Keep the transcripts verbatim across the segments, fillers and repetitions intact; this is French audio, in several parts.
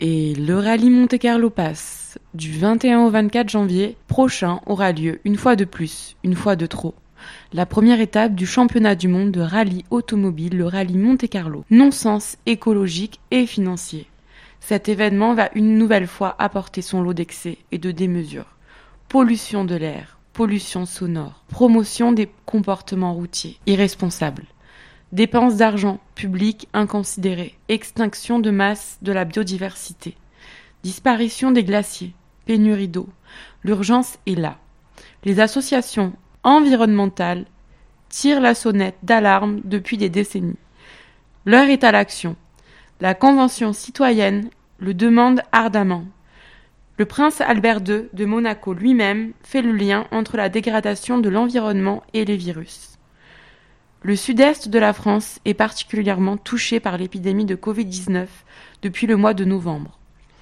Et le rallye Monte-Carlo passe. Du vingt et un au vingt-quatre janvier prochain aura lieu, une fois de plus, une fois de trop, la première étape du championnat du monde de rallye automobile, le rallye Monte-Carlo. Non-sens écologique et financier. Cet événement va une nouvelle fois apporter son lot d'excès et de démesures. Pollution de l'air, pollution sonore, promotion des comportements routiers irresponsables, dépenses d'argent public inconsidérées, extinction de masse de la biodiversité, disparition des glaciers, pénurie d'eau. L'urgence est là. Les associations environnementales tirent la sonnette d'alarme depuis des décennies. L'heure est à l'action. La Convention citoyenne le demande ardemment. Le prince Albert deux de Monaco lui-même fait le lien entre la dégradation de l'environnement et les virus. Le sud-est de la France est particulièrement touché par l'épidémie de covid dix-neuf depuis le mois de novembre.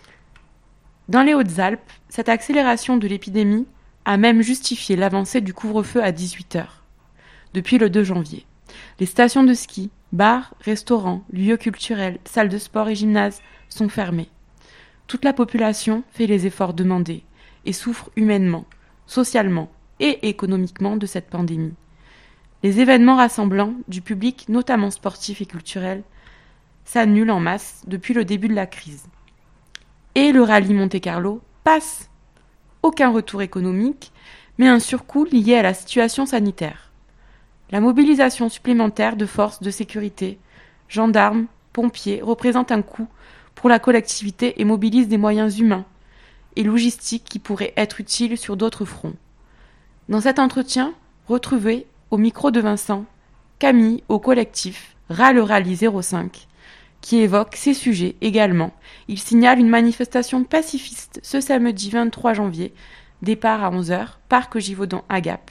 Dans les Hautes-Alpes, cette accélération de l'épidémie a même justifié l'avancée du couvre-feu à dix-huit heures, depuis le deux janvier. Les stations de ski, bars, restaurants, lieux culturels, salles de sport et gymnases sont fermés. Toute la population fait les efforts demandés et souffre humainement, socialement et économiquement de cette pandémie. Les événements rassemblant du public, notamment sportif et culturel, s'annulent en masse depuis le début de la crise. Et le rallye Monte-Carlo passe. Aucun retour économique, mais un surcoût lié à la situation sanitaire. La mobilisation supplémentaire de forces de sécurité, gendarmes, pompiers, représente un coût pour la collectivité et mobilise des moyens humains et logistiques qui pourraient être utiles sur d'autres fronts. Dans cet entretien, retrouvez au micro de Vincent, Camille au collectif Ras le Rallye zéro cinq, qui évoque ces sujets également. Il signale une manifestation pacifiste ce samedi vingt-trois janvier, départ à onze heures, parc Givaudan à Gap.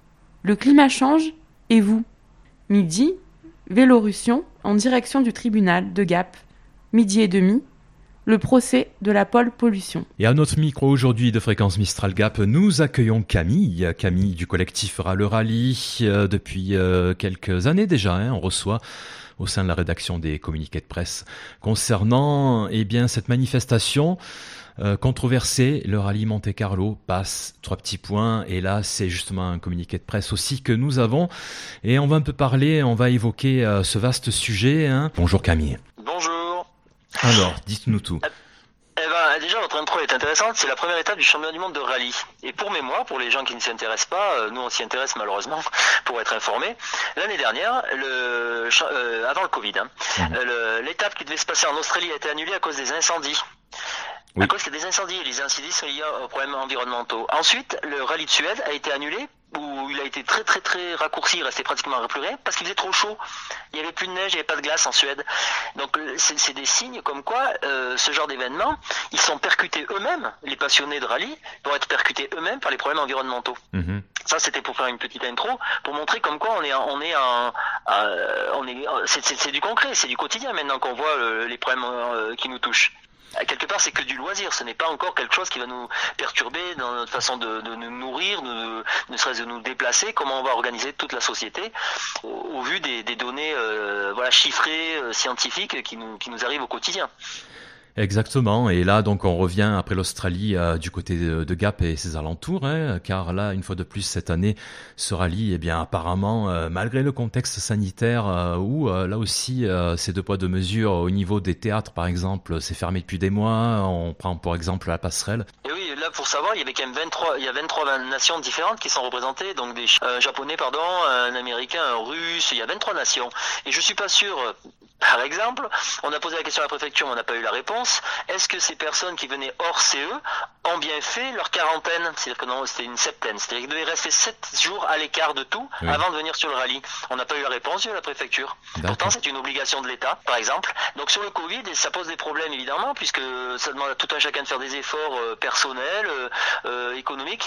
Le climat change, et vous? Midi, Vélorussion en direction du tribunal de Gap. Midi et demi, le procès de la pôle pollution. Et à notre micro aujourd'hui de Fréquence Mistral Gap, nous accueillons Camille, Camille du collectif Ras le Rallye. Euh, depuis euh, quelques années déjà, hein, on reçoit au sein de la rédaction des communiqués de presse concernant eh bien cette manifestation euh, controversée. Le rallye Monte-Carlo passe, trois petits points, et là c'est justement un communiqué de presse aussi que nous avons, et on va un peu parler, on va évoquer euh, ce vaste sujet. Hein. Bonjour Camille. Bonjour. Alors, dites-nous tout. Eh ben, déjà, votre intro est intéressante. C'est la première étape du championnat du monde de rallye. Et pour mémoire, pour les gens qui ne s'y intéressent pas, nous on s'y intéresse malheureusement pour être informés. L'année dernière, le, euh, avant le Covid, hein, mmh. le, l'étape qui devait se passer en Australie a été annulée à cause des incendies. Oui. À cause des incendies, et les incendies sont liés aux problèmes environnementaux. Ensuite, le rallye de Suède a été annulé, où il a été très très très raccourci, il restait pratiquement plus rien, parce qu'il faisait trop chaud. Il n'y avait plus de neige, il n'y avait pas de glace en Suède. Donc c'est, c'est des signes comme quoi euh, ce genre d'événements, ils sont percutés eux-mêmes, les passionnés de rallye, vont être percutés eux-mêmes par les problèmes environnementaux. Mmh. Ça c'était pour faire une petite intro, pour montrer comme quoi on est on est en, euh, on est c'est, c'est, c'est du concret, c'est du quotidien maintenant qu'on voit euh, les problèmes euh, qui nous touchent. Quelque part, c'est que du loisir. Ce n'est pas encore quelque chose qui va nous perturber dans notre façon de, de nous nourrir, de, ne serait-ce de nous déplacer. Comment on va organiser toute la société au, au vu des, des données, euh, voilà, chiffrées, euh, scientifiques qui nous, qui nous arrivent au quotidien. Exactement, et là donc on revient après l'Australie euh, du côté de, de Gap et ses alentours, hein, car là une fois de plus cette année ce rallye, eh bien apparemment euh, malgré le contexte sanitaire euh, où euh, là aussi euh, c'est deux poids deux mesures au niveau des théâtres par exemple, c'est fermé depuis des mois. On prend pour exemple la passerelle. Et oui, là pour savoir, il y avait quand même vingt-trois, il y a vingt-trois nations différentes qui sont représentées, donc des euh, japonais pardon, un américain, un russe, il y a vingt-trois nations, et je suis pas sûr. Par exemple, on a posé la question à la préfecture, mais on n'a pas eu la réponse. Est-ce que ces personnes qui venaient hors C E ont bien fait leur quarantaine? C'est-à-dire que non, c'était une septaine. C'est-à-dire qu'ils devaient rester sept jours à l'écart de tout oui. avant de venir sur le rallye. On n'a pas eu la réponse de la préfecture. D'accord. Pourtant, c'est une obligation de l'État, par exemple. Donc sur le Covid, ça pose des problèmes évidemment, puisque ça demande à tout un chacun de faire des efforts euh, personnels, euh, euh, économiques.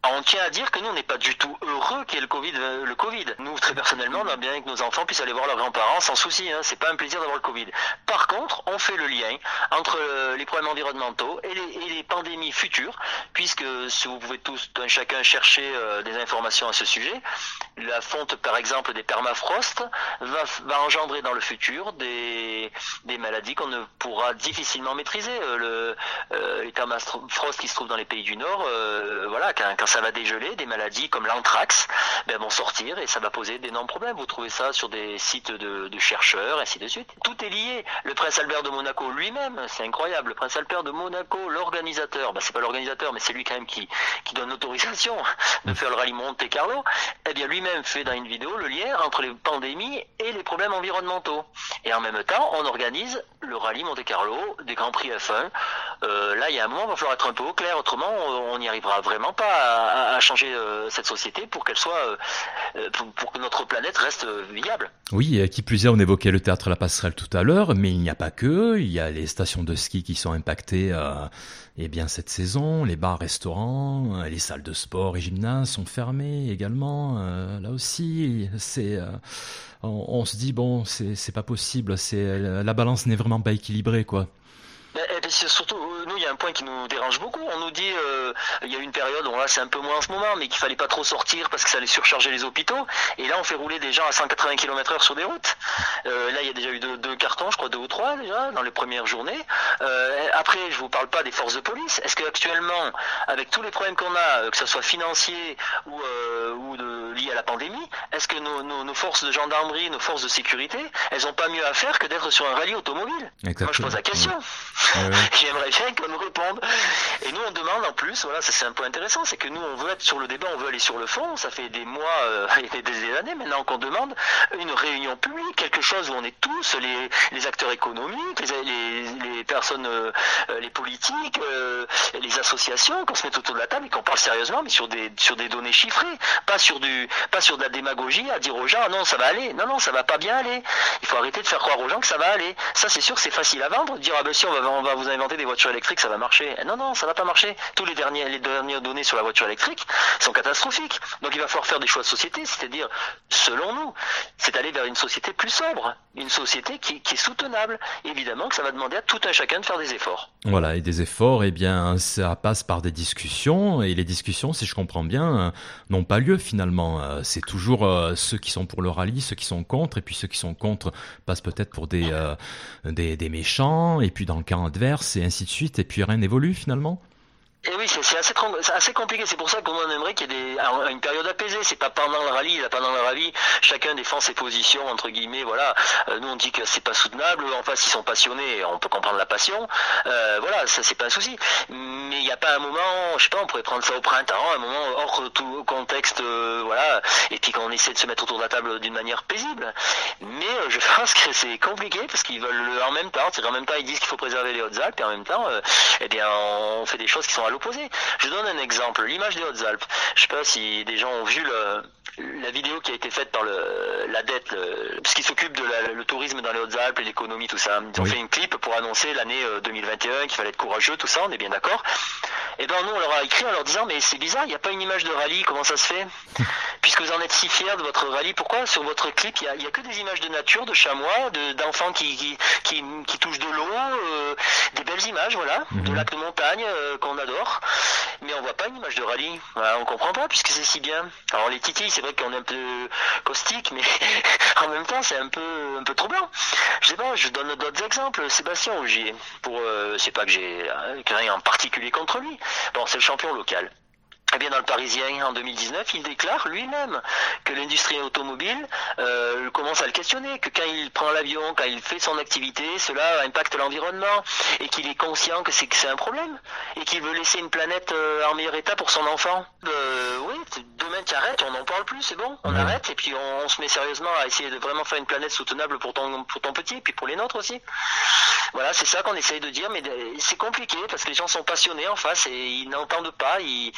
on tient à dire que nous, on n'est pas du tout heureux qu'il y ait le Covid. Le Covid. Nous, très personnellement, on a bien que nos enfants puissent aller voir leurs grands-parents sans souci. Hein. C'est pas un plaisir d'avoir le Covid. Par contre, on fait le lien entre les problèmes environnementaux et les, et les pandémies futures, puisque si vous pouvez tous, un chacun, chercher euh, des informations à ce sujet, la fonte, par exemple, des permafrost va, va engendrer dans le futur des, des maladies qu'on ne pourra difficilement maîtriser. Euh, le, euh, les permafrost qui se trouvent dans les pays du Nord, euh, voilà, quand, quand ça va dégeler, des maladies comme l'anthrax ben, vont sortir et ça va poser d'énormes problèmes. Vous trouvez ça sur des sites de, de chercheurs, ainsi de suite. Tout est lié. Le prince Albert de Monaco lui-même, c'est incroyable, le prince Albert de Monaco, l'organisateur, ben, c'est pas l'organisateur, mais c'est lui quand même qui, qui donne l'autorisation de faire le rallye Monte Carlo, eh bien lui-même fait dans une vidéo le lien entre les pandémies et les problèmes environnementaux. Et en même temps, on organise le rallye Monte Carlo, des Grands Prix F un. Euh, là, il y a un moment, il va falloir être un peu au clair, autrement, on n'y arrivera vraiment pas à, à changer euh, cette société pour qu'elle soit, euh, pour, pour que notre planète reste euh, viable. Oui, qui plus est, on évoquait le théâtre La Passerelle tout à l'heure, mais il n'y a pas que, il y a les stations de ski qui sont impactées euh, eh bien cette saison, les bars, restaurants, les salles de sport et gymnases sont fermées également. Euh, là aussi, c'est, euh, on, on se dit bon, c'est, c'est pas possible, c'est la balance n'est vraiment pas équilibrée, quoi. Et puis surtout, nous, il y a un point qui nous dérange beaucoup. On nous dit, euh, il y a une période, bon là c'est un peu moins en ce moment, mais qu'il fallait pas trop sortir parce que ça allait surcharger les hôpitaux. Et là, on fait rouler des gens à cent quatre-vingts kilomètres heure sur des routes. Euh, là, il y a déjà eu deux, deux cartons, je crois deux ou trois déjà, dans les premières journées. Euh, après, je vous parle pas des forces de police. Est-ce qu'actuellement, avec tous les problèmes qu'on a, que ce soit financiers ou, euh, ou de, liés à la pandémie, est-ce que nos, nos, nos forces de gendarmerie, nos forces de sécurité, elles ont pas mieux à faire que d'être sur un rallye automobile? Exactement. Moi, je pose la question. Oui. Ouais, ouais. J'aimerais bien qu'on nous réponde. Et nous, on demande en plus, voilà, ça c'est un point intéressant, c'est que nous, on veut être sur le débat, on veut aller sur le fond. Ça fait des mois euh, et des années maintenant qu'on demande une réunion publique, quelque chose où on est tous, les, les acteurs économiques, les, les, les personnes, euh, les politiques, euh, les associations, qu'on se mette autour de la table et qu'on parle sérieusement, mais sur des, sur des données chiffrées, pas sur du, pas sur de la démagogie à dire aux gens, non, ça va aller, non, non, ça va pas bien aller. Il faut arrêter de faire croire aux gens que ça va aller. Ça, c'est sûr, c'est facile à vendre, de dire, ah ben si, on va, on va vous inventer des voitures électriques, ça va marcher. Non, non, ça va pas marcher. Tous les derniers, les dernières données sur la voiture électrique sont catastrophiques. Donc il va falloir faire des choix de société, c'est-à-dire, selon nous, c'est aller vers une société plus sobre, une société qui, qui est soutenable. Évidemment que ça va demander à tout un chacun de faire des efforts. Voilà, et des efforts, eh bien, ça passe par des discussions, et les discussions, si je comprends bien, n'ont pas lieu finalement. C'est toujours ceux qui sont pour le rallye, ceux qui sont contre, et puis ceux qui sont contre passent peut-être pour des, euh, des, des méchants, et puis dans le camp adverse, et ainsi de suite, et puis rien n'évolue finalement. Et oui, c'est, c'est, assez, c'est assez compliqué. C'est pour ça qu'on aimerait qu'il y ait des, alors, une période apaisée. C'est pas pendant le rallye. Là, pendant le rallye, chacun défend ses positions, entre guillemets. Voilà. Euh, nous, on dit que c'est pas soutenable. En face, ils sont passionnés. On peut comprendre la passion. Euh, voilà, ça, c'est pas un souci. Mais il n'y a pas un moment, je sais pas, on pourrait prendre ça au printemps, un moment hors tout contexte, euh, voilà. Et puis qu'on essaie de se mettre autour de la table d'une manière paisible. Mais euh, je pense que c'est compliqué parce qu'ils veulent en même temps. C'est-à-dire en même temps, ils disent qu'il faut préserver les Hautes-Alpes et en même temps, euh, eh bien, on fait des choses qui sont à l'opposé. Je donne un exemple, l'image des Hautes-Alpes. Je sais pas si des gens ont vu le, la vidéo qui a été faite par le, la dette, le, ce qui s'occupe de la, le tourisme dans les Hautes-Alpes, l'économie, tout ça. Ils ont oui. fait une clip pour annoncer l'année deux mille vingt et un, qu'il fallait être courageux, tout ça, on est bien d'accord. Et ben nous, on leur a écrit en leur disant, mais c'est bizarre, il n'y a pas une image de rallye, comment ça se fait? Puisque vous en êtes si fiers de votre rallye, pourquoi sur votre clip, il n'y a, a que des images de nature, de chamois, de, d'enfants qui, qui, qui, qui touchent de l'eau, euh, des belles images, voilà, mm-hmm. de lacs de montagne euh, qu'on adore. Mais on voit pas une image de rallye. Voilà, on comprend pas puisque c'est si bien. Alors les titilles, c'est vrai qu'on est un peu caustique, mais en même temps, c'est un peu un peu troublant. Je sais pas, je donne d'autres exemples. Sébastien Ogier, pour euh, c'est pas que j'ai hein, rien en particulier contre lui. Bon, c'est le champion local. Eh bien, dans le Parisien, en deux mille dix-neuf, il déclare lui-même que l'industrie automobile euh, commence à le questionner, que quand il prend l'avion, quand il fait son activité, cela impacte l'environnement, et qu'il est conscient que c'est, que c'est un problème, et qu'il veut laisser une planète euh, en meilleur état pour son enfant. Euh, oui, demain tu arrêtes, on n'en parle plus, c'est bon, on mmh. arrête, et puis on, on se met sérieusement à essayer de vraiment faire une planète soutenable pour ton, pour ton petit, et puis pour les nôtres aussi. Voilà, c'est ça qu'on essaye de dire, mais c'est compliqué, parce que les gens sont passionnés en face, et ils n'entendent pas, ils...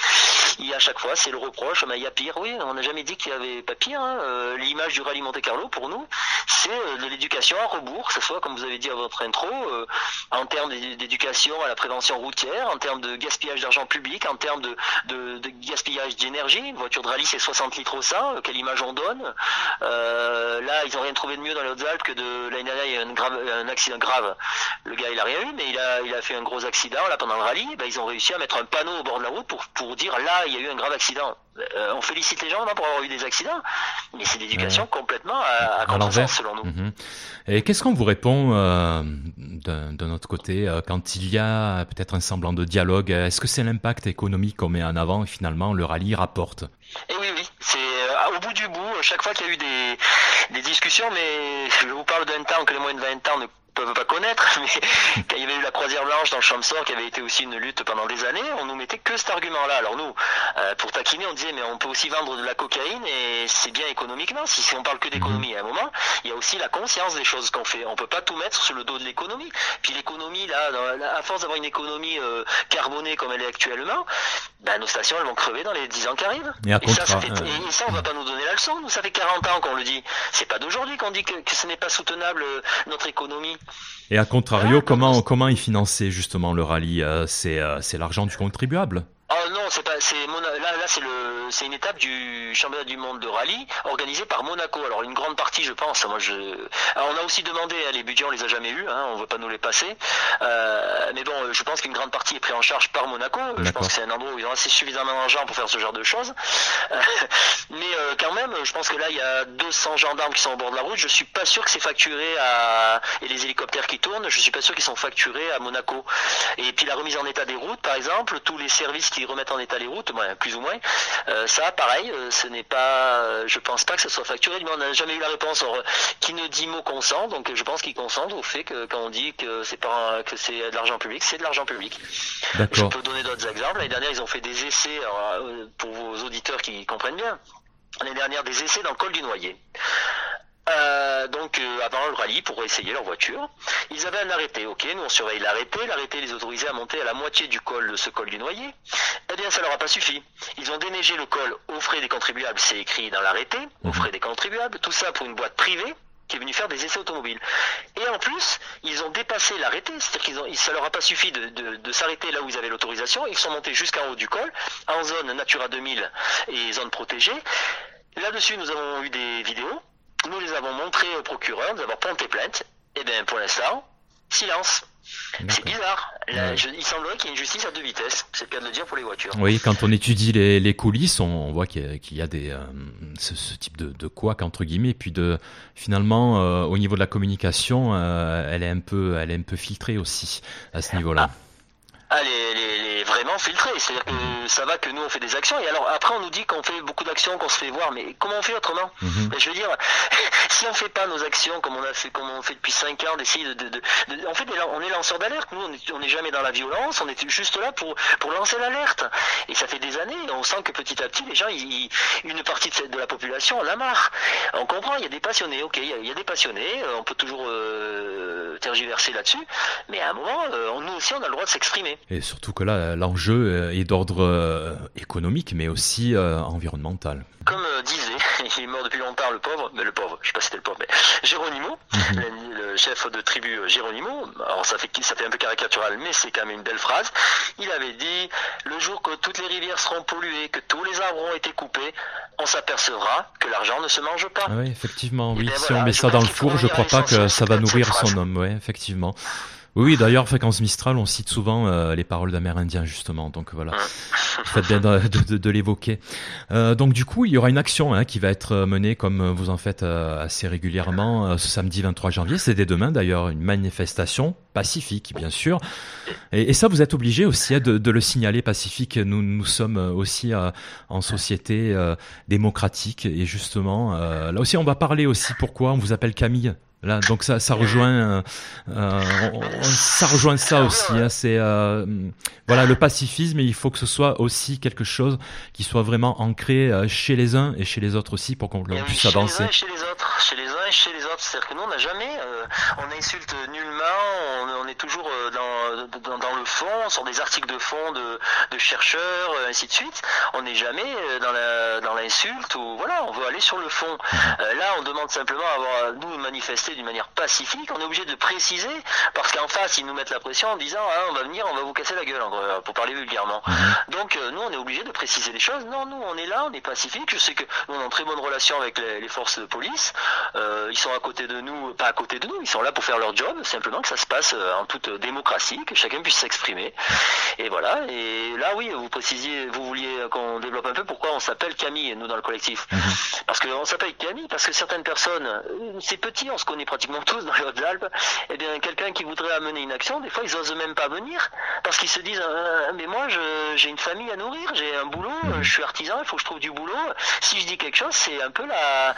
Et à chaque fois, c'est le reproche, mais il y a pire. Oui, on n'a jamais dit qu'il y avait pas pire. Hein. Euh, l'image du rallye Monte-Carlo, pour nous, c'est euh, de l'éducation à rebours, que ce soit, comme vous avez dit à votre intro, euh, en termes d'éducation à la prévention routière, en termes de gaspillage d'argent public, en termes de, de, de gaspillage d'énergie. Une voiture de rallye, c'est soixante litres au cent. Quelle image on donne. Euh, là, ils n'ont rien trouvé de mieux dans les Hautes-Alpes que de l'année dernière, il y a eu un, grave, un accident grave. Le gars, il a rien eu, mais il a, il a fait un gros accident là pendant le rallye. Ben, ils ont réussi à mettre un panneau au bord de la route pour, pour dire là, il y a eu un grave accident. Euh, on félicite les gens non, pour avoir eu des accidents, mais c'est l'éducation ouais. complètement à, à contresens selon nous. Mmh. Et qu'est-ce qu'on vous répond euh, de, de notre côté euh, quand il y a peut-être un semblant de dialogue? Est-ce que c'est l'impact économique qu'on met en avant et finalement le rallye rapporte? Et oui, oui, c'est euh, au bout du bout, chaque fois qu'il y a eu des, des discussions, mais je vous parle d'un temps que les moins de vingt ans ne peuvent pas connaître, mais quand il y avait eu la croisière blanche dans le Champsor, qui avait été aussi une lutte pendant des années, on nous mettait que cet argument-là. Alors nous, euh, pour taquiner, on disait mais on peut aussi vendre de la cocaïne et c'est bien économiquement. Si, si on parle que d'économie à un moment, il y a aussi la conscience des choses qu'on fait. On peut pas tout mettre sur le dos de l'économie. Puis l'économie, là, dans, à force d'avoir une économie euh, carbonée comme elle est actuellement, ben, nos stations elles vont crever dans les dix ans qui arrivent. Et, à et, ça, ça fait, euh... et ça, on va pas nous donner la leçon. Nous, ça fait quarante ans qu'on le dit. C'est pas d'aujourd'hui qu'on dit que, que ce n'est pas soutenable euh, notre économie. Et à contrario, ah, comment comment ils finançaient justement le rallye? euh, C'est euh, c'est l'argent du contribuable? Oh non, c'est pas, c'est là, là c'est le, c'est une étape du championnat du monde de rallye organisé par Monaco. Alors une grande partie, je pense. Moi, je, alors, on a aussi demandé hein, les budgets, on les a jamais eus. Hein, on veut pas nous les passer. Euh, mais bon, je pense qu'une grande partie est prise en charge par Monaco. D'accord. Je pense que c'est un endroit où ils ont assez suffisamment d'argent pour faire ce genre de choses. Euh, mais euh, quand même, je pense que là, il y a deux cents gendarmes qui sont au bord de la route. Je suis pas sûr que c'est facturé à et les hélicoptères qui tournent. Je suis pas sûr qu'ils sont facturés à Monaco. Et puis la remise en état des routes, par exemple, tous les services qui remettent en état les routes, ouais, plus ou moins. Euh, ça, pareil, euh, ce n'est pas, euh, je pense pas que ce soit facturé, mais on n'a jamais eu la réponse. Or, qui ne dit mot consent, donc je pense qu'il consent au fait que quand on dit que c'est pas que c'est de l'argent public, c'est de l'argent public. D'accord. Je peux donner d'autres exemples. L'année dernière, ils ont fait des essais, alors, euh, pour vos auditeurs qui comprennent bien. L'année dernière, des essais dans le col du Noyer. Euh, donc euh, avant le rallye pour essayer leur voiture, ils avaient un arrêté, ok, nous on surveille l'arrêté, l'arrêté les autorisait à monter à la moitié du col de ce col du Noyer. Eh bien ça leur a pas suffi, ils ont déneigé le col aux frais des contribuables, c'est écrit dans l'arrêté, aux frais des contribuables, tout ça pour une boîte privée qui est venue faire des essais automobiles. Et en plus, ils ont dépassé l'arrêté, c'est-à-dire qu'ils ont, ça leur a pas suffi de, de, de s'arrêter là où ils avaient l'autorisation, ils sont montés jusqu'en haut du col, en zone Natura deux mille et zone protégée. Là-dessus nous avons eu des vidéos. Nous les avons montrés au procureur, nous avons porté plainte. Et bien pour l'instant, silence. D'accord. C'est bizarre. Là, ouais. je, il semblerait qu'il y ait une justice à deux vitesses. C'est le cas de le dire pour les voitures. Oui, quand on étudie les, les coulisses, on, on voit qu'il y a, qu'il y a des, euh, ce, ce type de, de couac entre guillemets. Et puis de, finalement, euh, au niveau de la communication, euh, elle est un peu, elle est un peu filtrée aussi à ce niveau-là. Ah. Ah, les, les, les vraiment filtrés, c'est-à-dire que ça va que nous on fait des actions et alors après on nous dit qu'on fait beaucoup d'actions, qu'on se fait voir, mais comment on fait autrement? Mm-hmm. Je veux dire, si on fait pas nos actions comme on a fait, comme on fait depuis cinq ans, d'essayer de, de, de, de en fait on est lanceurs d'alerte, nous on n'est jamais dans la violence, on est juste là pour pour lancer l'alerte et ça fait des années, on sent que petit à petit les gens, ils, une partie de, de la population en a marre. On comprend, il y a des passionnés, ok, il y a, il y a des passionnés, on peut toujours euh, tergiverser là-dessus, mais à un moment, euh, nous aussi on a le droit de s'exprimer. Et surtout que là, l'enjeu est d'ordre euh, économique, mais aussi euh, environnemental. Comme euh, disait, il est mort depuis longtemps, le pauvre, mais le pauvre, je sais pas si c'était le pauvre, mais Geronimo, mm-hmm. le, le chef de tribu Geronimo, alors ça fait, ça fait un peu caricatural, mais c'est quand même une belle phrase, il avait dit, le jour que toutes les rivières seront polluées, que tous les arbres ont été coupés, on s'apercevra que l'argent ne se mange pas. Ah oui, effectivement, oui, bien, si voilà, on met ça dans le four, je crois pas que ça va nourrir son homme, oui, effectivement. Oui, d'ailleurs, Fréquence Mistral, on cite souvent euh, les paroles d'Amérindiens, justement. Donc voilà, vous faites bien de, de, de, de l'évoquer. Euh, donc du coup, il y aura une action hein, qui va être menée, comme vous en faites euh, assez régulièrement, euh, ce samedi vingt-trois janvier. C'est dès demain, d'ailleurs, une manifestation pacifique, bien sûr. Et, et ça, vous êtes obligé aussi hein, de, de le signaler pacifique. Nous, nous sommes aussi euh, en société euh, démocratique. Et justement, euh, là aussi, on va parler aussi pourquoi on vous appelle Camille. Là, donc ça, ça rejoint, euh, euh, on, ça rejoint ça aussi. Hein, c'est euh, voilà le pacifisme. Et il faut que ce soit aussi quelque chose qui soit vraiment ancré euh, chez les uns et chez les autres aussi pour qu'on puisse chez avancer. Les uns et chez les autres, chez les uns uns chez les autres. C'est-à-dire que nous, on n'a jamais, euh, on insulte nullement, on, on est toujours dans, dans, dans le fond, sur des articles de fond de, de chercheurs, ainsi de suite. On n'est jamais dans la, dans l'insulte ou voilà, on veut aller sur le fond. Euh, là, on demande simplement à avoir, nous, manifester d'une manière pacifique. On est obligé de le préciser parce qu'en face, ils nous mettent la pression en disant, ah, on va venir, on va vous casser la gueule, pour parler vulgairement. Donc, euh, nous, on est obligé de préciser les choses. Non, nous, on est là, on est pacifique. Je sais que nous, on a une très bonne relation avec les, les forces de police. Euh, ils sont à côté de nous, pas à côté de nous, ils sont là pour faire leur job, simplement que ça se passe en toute démocratie, que chacun puisse s'exprimer. Et voilà. Et là, oui, vous précisiez, vous vouliez qu'on développe un peu pourquoi on s'appelle Camille, nous, dans le collectif. Mm-hmm. Parce qu'on s'appelle Camille, parce que certaines personnes, c'est petit, on se connaît pratiquement tous dans les Hautes-Alpes, et bien, quelqu'un qui voudrait amener une action, des fois, ils osent même pas venir, parce qu'ils se disent, euh, mais moi, je, j'ai une famille à nourrir, j'ai un boulot, je suis artisan, il faut que je trouve du boulot. Si je dis quelque chose, c'est un peu la,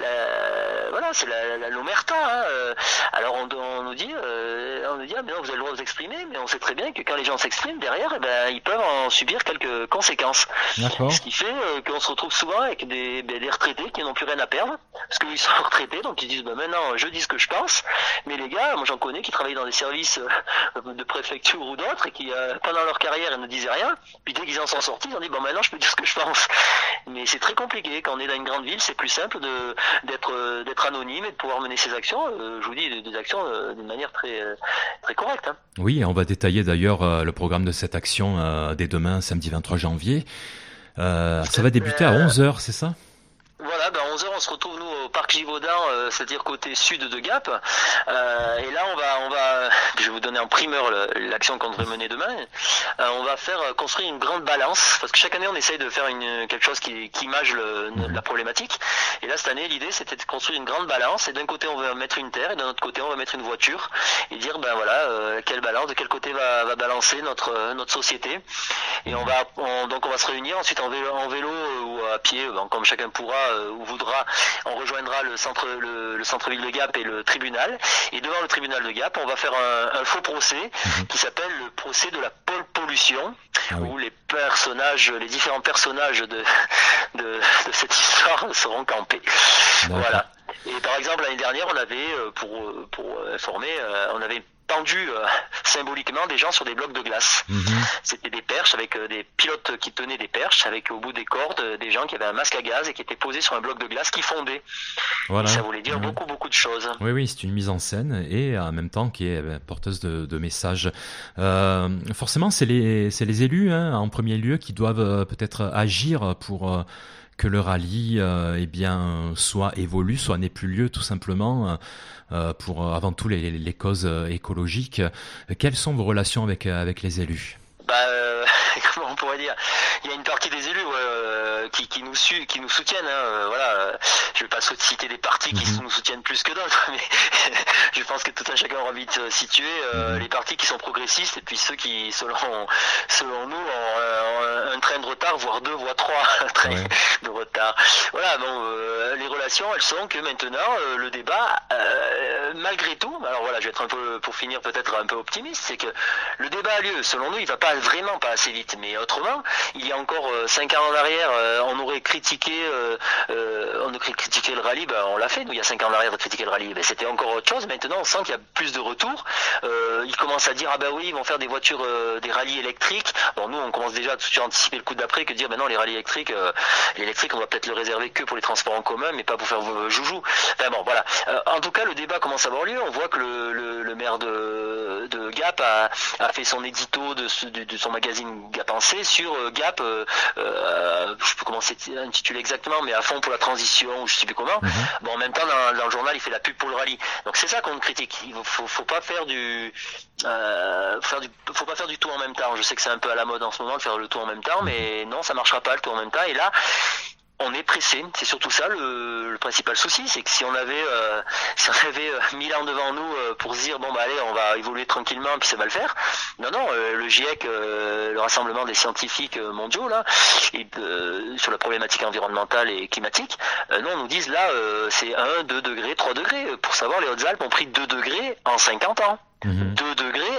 la voilà, c'est la, la l'omerta. Hein. Alors on, on nous dit, euh, on nous dit, ah, mais non, vous avez le droit de vous exprimer, mais on sait très bien que quand les gens s'expriment derrière, eh ben, ils peuvent en subir quelques conséquences. D'accord. Ce qui fait euh, qu'on se retrouve souvent avec des, des retraités qui n'ont plus rien à perdre, parce qu'ils sont retraités, donc ils disent, bah, maintenant, je dis ce que je pense, mais les gars, moi j'en connais qui travaillent dans des services de préfecture ou d'autres et qui, euh, pendant leur carrière, ils ne disaient rien, puis dès qu'ils en sont sortis, ils ont dit, bon, maintenant, je peux dire ce que je pense. Mais c'est très compliqué. Quand on est dans une grande ville, c'est plus simple de, d'être, d'être anonyme et de pouvoir mener ses actions. Euh, je vous dis, des actions euh, d'une manière très, très correcte. Hein. Oui, on va détailler d'ailleurs euh, le programme de cette action euh, dès demain, samedi vingt-trois janvier. Euh, ça va débuter à onze heures, c'est ça ? Voilà, ben onze heures on se retrouve nous au parc Givaudan, euh, c'est-à-dire côté sud de Gap. Euh, et là on va, on va, je vais vous donner en primeur le, l'action qu'on devrait mener demain. Euh, on va faire construire une grande balance, parce que chaque année on essaye de faire une quelque chose qui, qui image le, la problématique. Et là cette année l'idée c'était de construire une grande balance. Et d'un côté on va mettre une terre et d'un autre côté on va mettre une voiture et dire ben voilà euh, quelle balance, de quel côté va, va balancer notre notre société. Et on va, on, donc on va se réunir ensuite en vélo, en vélo ou à pied, ben, comme chacun pourra. Où voudra, on rejoindra le centre, le, le centre-ville de Gap et le tribunal. Et devant le tribunal de Gap, on va faire un, un faux procès mmh. qui s'appelle le procès de la pole pollution, ah oui. où les personnages, les différents personnages de, de, de cette histoire seront campés. D'accord. Voilà. Et par exemple l'année dernière, on avait, pour, pour informer, on avait pendu euh, symboliquement des gens sur des blocs de glace. Mmh. C'était des perches avec euh, des pilotes qui tenaient des perches avec au bout des cordes euh, des gens qui avaient un masque à gaz et qui étaient posés sur un bloc de glace qui fondait. Voilà. Et ça voulait dire mmh. beaucoup beaucoup de choses. Oui oui, c'est une mise en scène et en même temps qui est ben, porteuse de, de messages. Euh, forcément, c'est les c'est les élus hein, en premier lieu qui doivent euh, peut-être agir pour euh, que le rallye euh, eh bien soit évolue, soit n'ait plus lieu tout simplement euh, pour avant tout les, les causes écologiques. Quelles sont vos relations avec avec les élus ? Bah, euh, comment on pourrait dire, il y a une partie des élus euh, qui, qui nous su, qui nous soutiennent. Hein, euh, voilà, je vais pas citer des partis qui mm-hmm. nous soutiennent plus que d'autres, mais je pense que tout un chacun aura vite situé euh, mm-hmm. les partis qui sont progressistes et puis ceux qui, selon selon nous, ont un, un train de retard, voire deux, voire trois trains ouais. de retard. Voilà, bon, euh, les relations, elles sont que maintenant euh, le débat, euh, malgré tout, alors voilà, je vais être un peu, pour finir peut-être un peu optimiste, c'est que le débat a lieu. Selon nous, il va pas vraiment pas assez vite, mais autrement, il y a encore euh, cinq ans en arrière, euh, on aurait critiqué, euh, euh, on aurait critiqué le rallye, ben on l'a fait. Nous, il y a cinq ans en arrière de critiquer le rallye, ben c'était encore autre chose. Maintenant, on sent qu'il y a plus de retours. Euh, ils commencent à dire ah ben oui, ils vont faire des voitures, euh, des rallyes électriques. Bon, nous, on commence déjà à tout de suite anticiper le coup d'après que dire ben non, les rallyes électriques, euh, l'électrique, on va peut-être le réserver que pour les transports en commun, mais pas pour faire euh, joujou. Enfin bon, voilà. Euh, en tout cas, le débat commence à avoir lieu. On voit que le, le, le maire de, de Gap a, a fait son édito de, de, de son magazine Gap en C sur euh, Gap, euh, euh, je sais plus comment c'est intitulé exactement, mais à fond pour la transition, ou je sais plus comment. Mm-hmm. Bon, en même temps, dans, dans le journal, il fait la pub pour le rallye. Donc c'est ça qu'on critique. Il faut, faut pas faire du, euh, faire du, faut pas faire du tout en même temps. Je sais que c'est un peu à la mode en ce moment de faire le tout en même temps, mais non, ça marchera pas le tout en même temps. Et là, on est pressé, c'est surtout ça le, le principal souci, c'est que si on avait euh, si on avait euh, mille ans devant nous euh, pour se dire bon bah allez on va évoluer tranquillement puis ça va le faire. Non non, euh, le GIEC, euh, le rassemblement des scientifiques mondiaux là, et, euh, sur la problématique environnementale et climatique, euh, non on nous disent là euh, c'est un, deux degrés, trois degrés. Pour savoir, les Hautes-Alpes ont pris deux degrés en cinquante ans. Mmh. deux degrés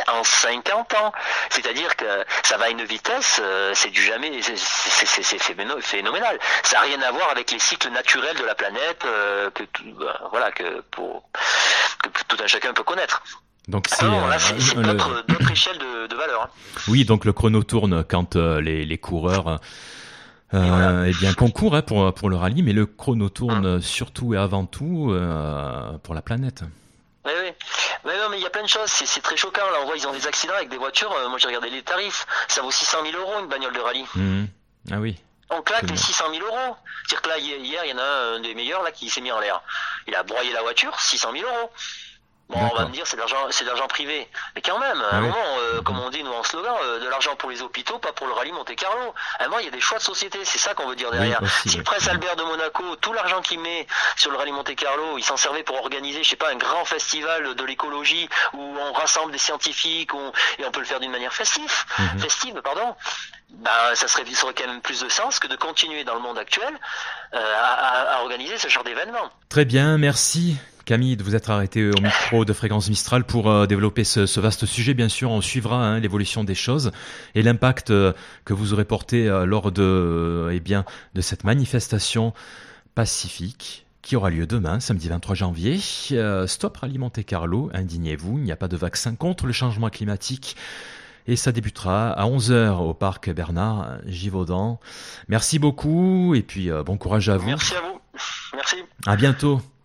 en cinquante ans. C'est-à-dire que ça va à une vitesse, euh, c'est du jamais, c'est, c'est, c'est, c'est phénoménal. Ça n'a rien à voir avec les cycles naturels de la planète euh, que, bah, voilà, que, pour, que tout un chacun peut connaître. Donc c'est, Alors, là, c'est, euh, c'est le... d'autres, d'autres échelles de, de valeur. Oui, donc le chrono tourne quand euh, les, les coureurs euh, voilà. eh bien concourent hein, pour pour le rallye, mais le chrono tourne hum. surtout et avant tout euh, pour la planète. Oui, oui. Mais non, mais il y a plein de choses. C'est, c'est très choquant. Là, on voit ils ont des accidents avec des voitures. Euh, moi, j'ai regardé les tarifs. Ça vaut six cent mille euros une bagnole de rallye. Mmh. Ah oui. On claque les six cent mille euros. C'est-à-dire que là, hier, il y en a un des meilleurs là qui s'est mis en l'air. Il a broyé la voiture, six cent mille euros. Bon, D'accord. On va me dire c'est de l'argent, c'est de l'argent privé, mais quand même, à un ah oui. moment, euh, comme on dit nous en slogan, euh, de l'argent pour les hôpitaux, pas pour le rallye Monte-Carlo. À un moment, il y a des choix de société, c'est ça qu'on veut dire derrière. Oui, aussi, si oui. le prince Albert de Monaco, tout l'argent qu'il met sur le rallye Monte-Carlo, il s'en servait pour organiser, je sais pas, un grand festival de l'écologie où on rassemble des scientifiques, où on, et on peut le faire d'une manière festive, mm-hmm. festive, pardon. Ben, ça serait, ça aurait quand même plus de sens que de continuer dans le monde actuel euh, à, à, à organiser ce genre d'événement. Très bien, merci. Camille, de vous être arrêté au micro de Fréquence Mistral pour euh, développer ce, ce vaste sujet. Bien sûr, on suivra hein, l'évolution des choses et l'impact euh, que vous aurez porté euh, lors de, euh, eh bien, de cette manifestation pacifique qui aura lieu demain, samedi vingt-trois janvier. Euh, Stop Rallye Monte-Carlo, indignez-vous, il n'y a pas de vaccin contre le changement climatique. Et ça débutera à onze heures au parc Bernard Givaudan. Merci beaucoup et puis euh, bon courage à vous. Merci à vous. Merci. À bientôt.